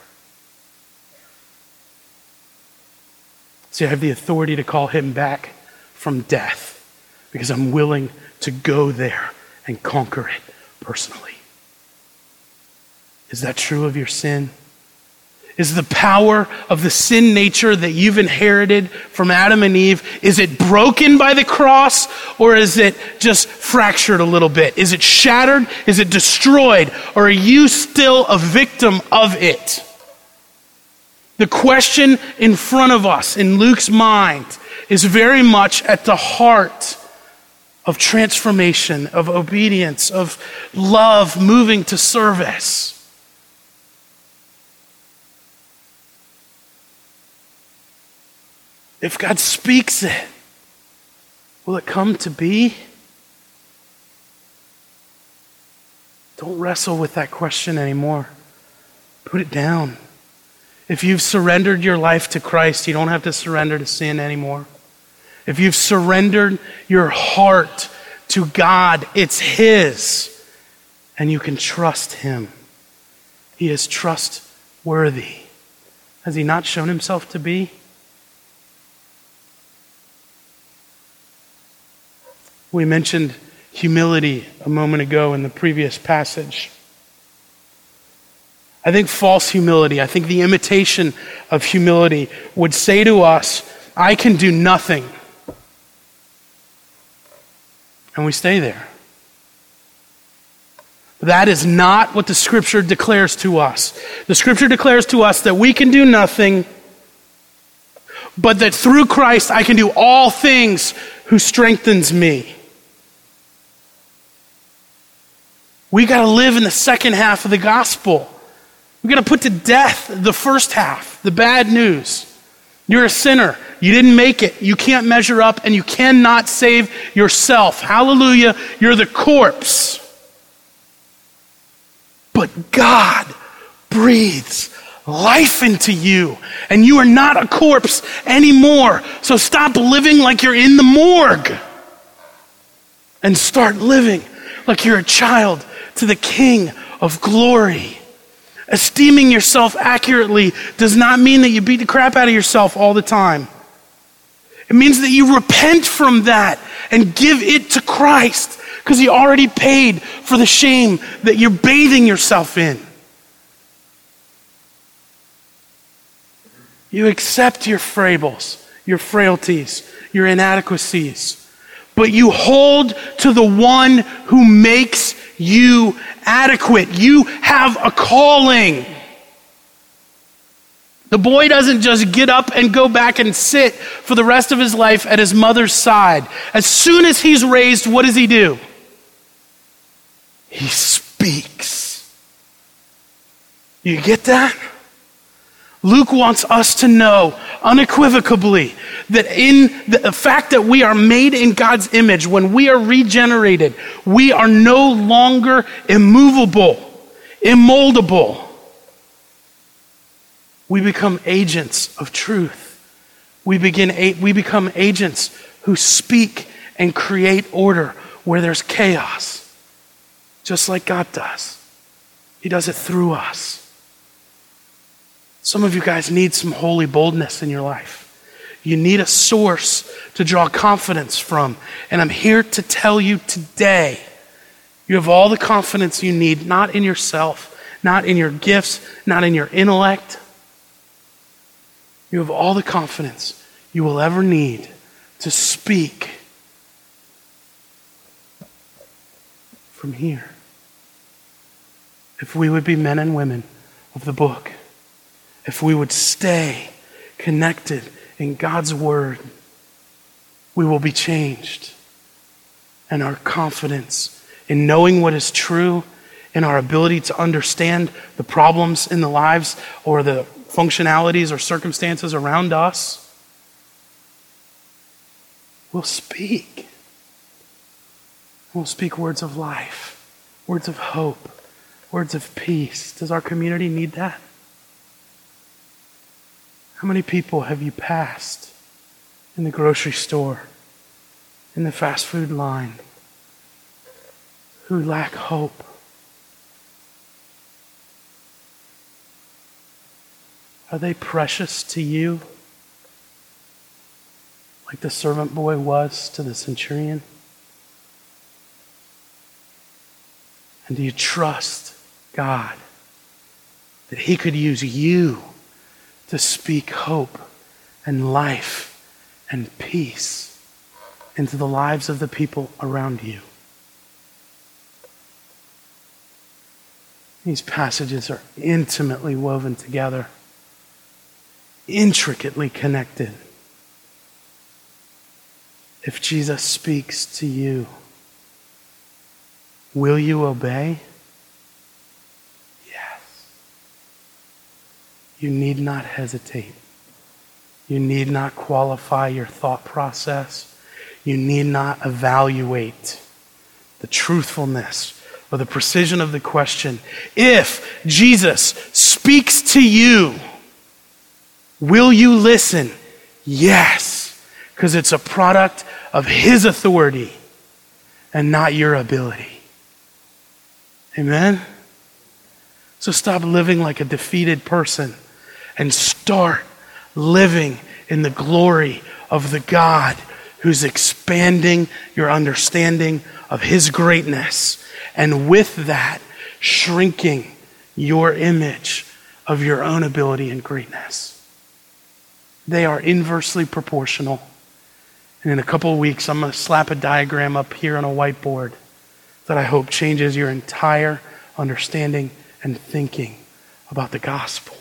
See, I have the authority to call him back from death because I'm willing to go there and conquer it personally. Is that true of your sin? Is the power of the sin nature that you've inherited from Adam and Eve, is it broken by the cross, or is it just fractured a little bit? Is it shattered? Is it destroyed? Or are you still a victim of it? The question in front of us, in Luke's mind, is very much at the heart of transformation, of obedience, of love moving to service. If God speaks it, will it come to be? Don't wrestle with that question anymore. Put it down. If you've surrendered your life to Christ, you don't have to surrender to sin anymore. If you've surrendered your heart to God, it's his, and you can trust him. He is trustworthy. Has he not shown himself to be? We mentioned humility a moment ago in the previous passage. I think false humility, I think the imitation of humility would say to us, I can do nothing. And we stay there. That is not what the Scripture declares to us. The Scripture declares to us that we can do nothing, but that through Christ I can do all things who strengthens me. We got to live in the second half of the gospel. We got to put to death the first half, the bad news. You're a sinner. You didn't make it. You can't measure up, and you cannot save yourself. Hallelujah. You're the corpse. But God breathes life into you, and you are not a corpse anymore. So stop living like you're in the morgue and start living like you're a child to the King of glory. Esteeming yourself accurately does not mean that you beat the crap out of yourself all the time. It means that you repent from that and give it to Christ because he already paid for the shame that you're bathing yourself in. You accept your foibles, your frailties, your inadequacies, but you hold to the one who makes you adequate. You have a calling. The boy doesn't just get up and go back and sit for the rest of his life at his mother's side. As soon as he's raised, what does he do? He speaks. You get that? Luke wants us to know unequivocally that in the fact that we are made in God's image, when we are regenerated, we are no longer immovable, immoldable. We become agents of truth. We become agents who speak and create order where there's chaos, just like God does. He does it through us. Some of you guys need some holy boldness in your life. You need a source to draw confidence from. And I'm here to tell you today, you have all the confidence you need, not in yourself, not in your gifts, not in your intellect. You have all the confidence you will ever need to speak from here. If we would be men and women of the book, if we would stay connected in God's word, we will be changed. And our confidence in knowing what is true, in our ability to understand the problems in the lives or the functionalities or circumstances around us, we'll speak. We'll speak words of life, words of hope, words of peace. Does our community need that? How many people have you passed in the grocery store, in the fast food line, who lack hope? Are they precious to you, like the servant boy was to the centurion? And do you trust God that he could use you to speak hope and life and peace into the lives of the people around you? These passages are intimately woven together, intricately connected. If Jesus speaks to you, will you obey? Yes. You need not hesitate. You need not qualify your thought process. You need not evaluate the truthfulness or the precision of the question. If Jesus speaks to you, will you listen? Yes, because it's a product of his authority and not your ability. Amen? So stop living like a defeated person and start living in the glory of the God who's expanding your understanding of his greatness, and with that, shrinking your image of your own ability and greatness. They are inversely proportional. And in a couple of weeks, I'm going to slap a diagram up here on a whiteboard that I hope changes your entire understanding and thinking about the gospel.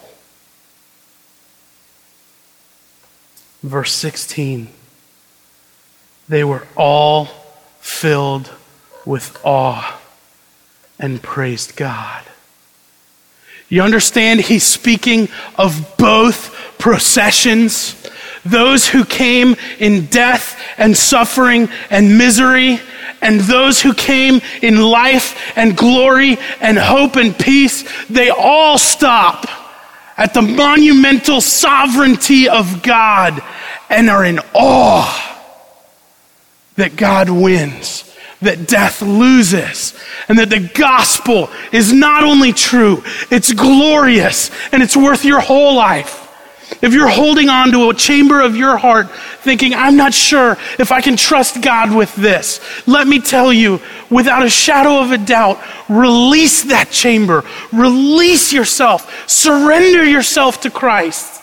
Verse 16. They were all filled with awe and praised God. You understand he's speaking of both processions. Those who came in death and suffering and misery, and those who came in life and glory and hope and peace, they all stop at the monumental sovereignty of God and are in awe that God wins, that death loses, and that the gospel is not only true, it's glorious, and it's worth your whole life. If you're holding on to a chamber of your heart thinking, I'm not sure if I can trust God with this, let me tell you, without a shadow of a doubt, release that chamber. Release yourself. Surrender yourself to Christ.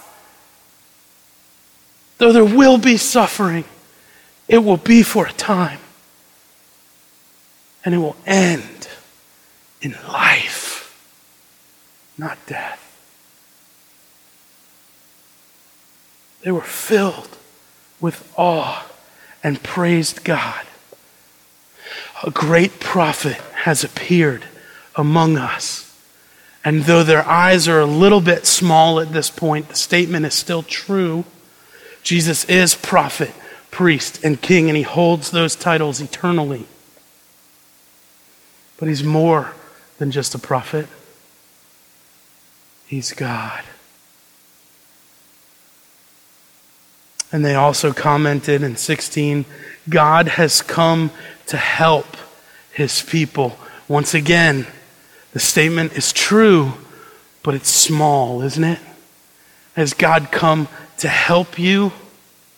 Though there will be suffering, it will be for a time. And it will end in life, not death. They were filled with awe and praised God. A great prophet has appeared among us. And though their eyes are a little bit small at this point, the statement is still true. Jesus is prophet, priest, and king, and he holds those titles eternally. But he's more than just a prophet. He's God. And they also commented in 16, God has come to help his people. Once again, the statement is true, but it's small, isn't it? Has God come to help you?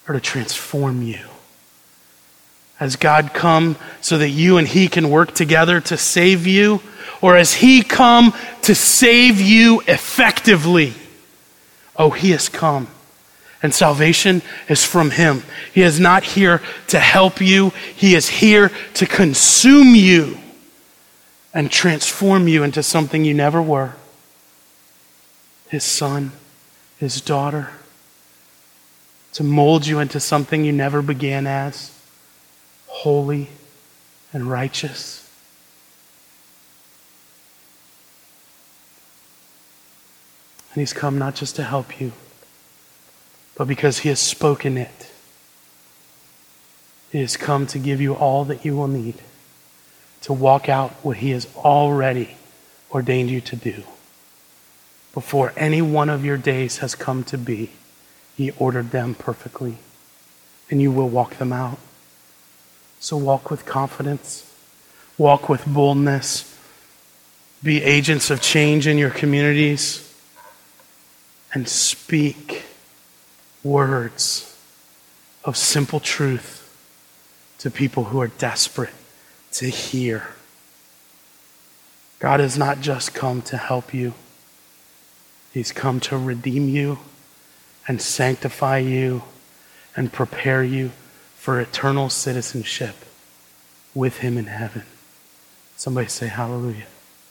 or to transform you? Has God come so that you and he can work together to save you? Or has he come to save you effectively? Oh, he has come. And salvation is from him. He is not here to help you. He is here to consume you and transform you into something you never were. His son, his daughter, to mold you into something you never began as, holy and righteous. And he's come not just to help you, but because he has spoken it. He has come to give you all that you will need to walk out what he has already ordained you to do. Before any one of your days has come to be, he ordered them perfectly, and you will walk them out. So walk with confidence, walk with boldness, be agents of change in your communities, and speak words of simple truth to people who are desperate to hear. God has not just come to help you. He's come to redeem you and sanctify you and prepare you for eternal citizenship with him in heaven. Somebody say hallelujah.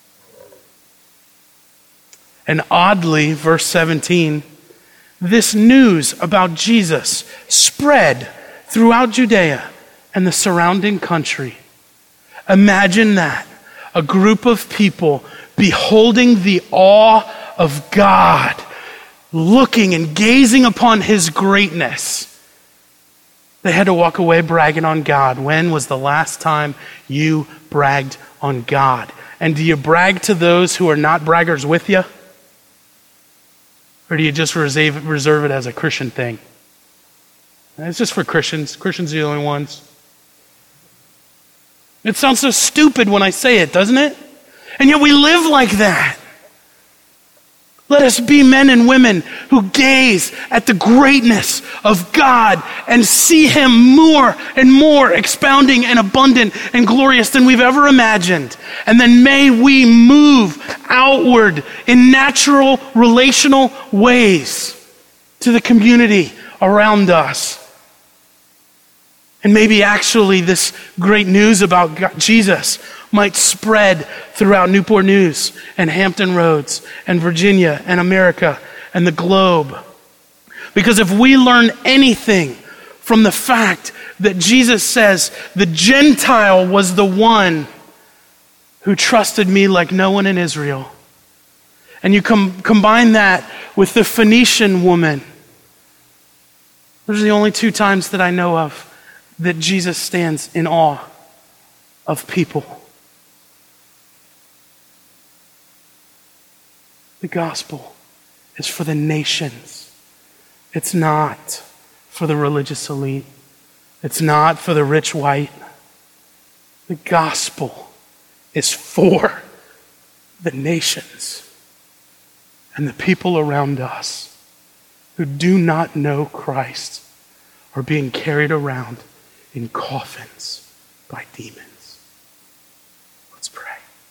And oddly, verse 17, this news about Jesus spread throughout Judea and the surrounding country. Imagine that. A group of people beholding the awe of God, looking and gazing upon his greatness. They had to walk away bragging on God. When was the last time you bragged on God? And do you brag to those who are not braggers with you? Or do you just reserve it as a Christian thing? It's just for Christians. Christians are the only ones. It sounds so stupid when I say it, doesn't it? And yet we live like that. Let us be men and women who gaze at the greatness of God and see him more and more expounding and abundant and glorious than we've ever imagined. And then may we move outward in natural, relational ways to the community around us. And maybe actually this great news about Jesus might spread throughout Newport News and Hampton Roads and Virginia and America and the globe. Because if we learn anything from the fact that Jesus says the Gentile was the one who trusted me like no one in Israel, and you combine that with the Phoenician woman, those are the only two times that I know of that Jesus stands in awe of people. The gospel is for the nations. It's not for the religious elite. It's not for the rich white. The gospel is for the nations and the people around us who do not know Christ are being carried around in coffins by demons. Let's pray.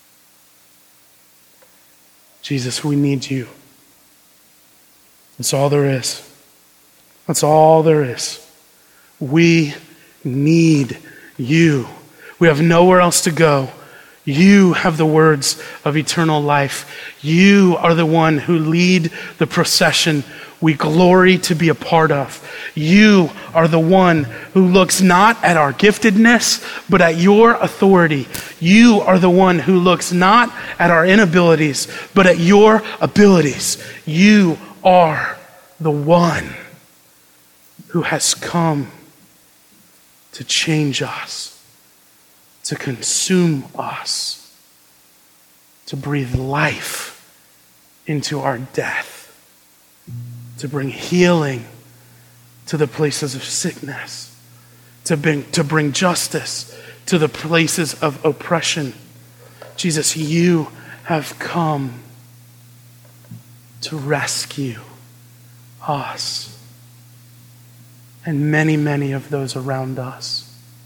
Jesus, we need you. That's all there is. That's all there is. We need you. We have nowhere else to go. You have the words of eternal life. You are the one who lead the procession we glory to be a part of. You are the one who looks not at our giftedness, but at your authority. You are the one who looks not at our inabilities, but at your abilities. You are the one who has come to change us, to consume us, to breathe life into our death, to bring healing to the places of sickness, to bring justice to the places of oppression. Jesus, you have come to rescue us. and many, many of those around us.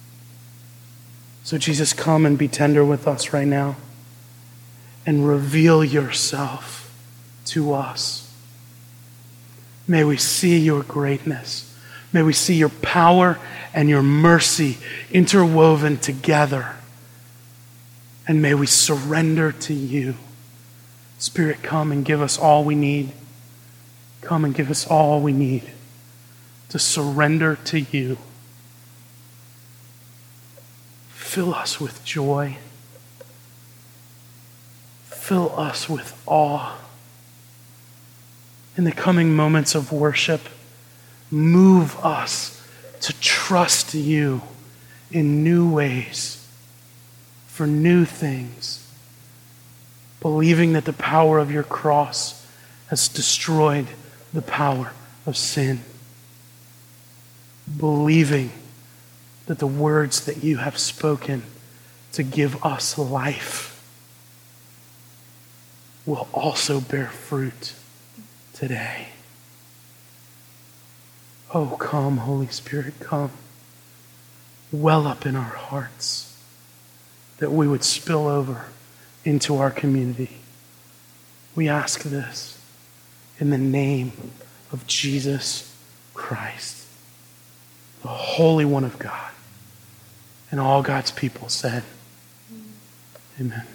So Jesus, come and be tender with us right now and reveal yourself to us. May we see your greatness. May we see your power and your mercy interwoven together. And may we surrender to you. Spirit, come and give us all we need. Come and give us all we need to surrender to you. Fill us with joy. Fill us with awe. In the coming moments of worship, move us to trust you in new ways, for new things, believing that the power of your cross has destroyed the power of sin, believing that the words that you have spoken to give us life will also bear fruit today. Oh, come, Holy Spirit, come. Well up in our hearts, that we would spill over into our community. We ask this in the name of Jesus Christ, the Holy One of God. And all God's people said, amen.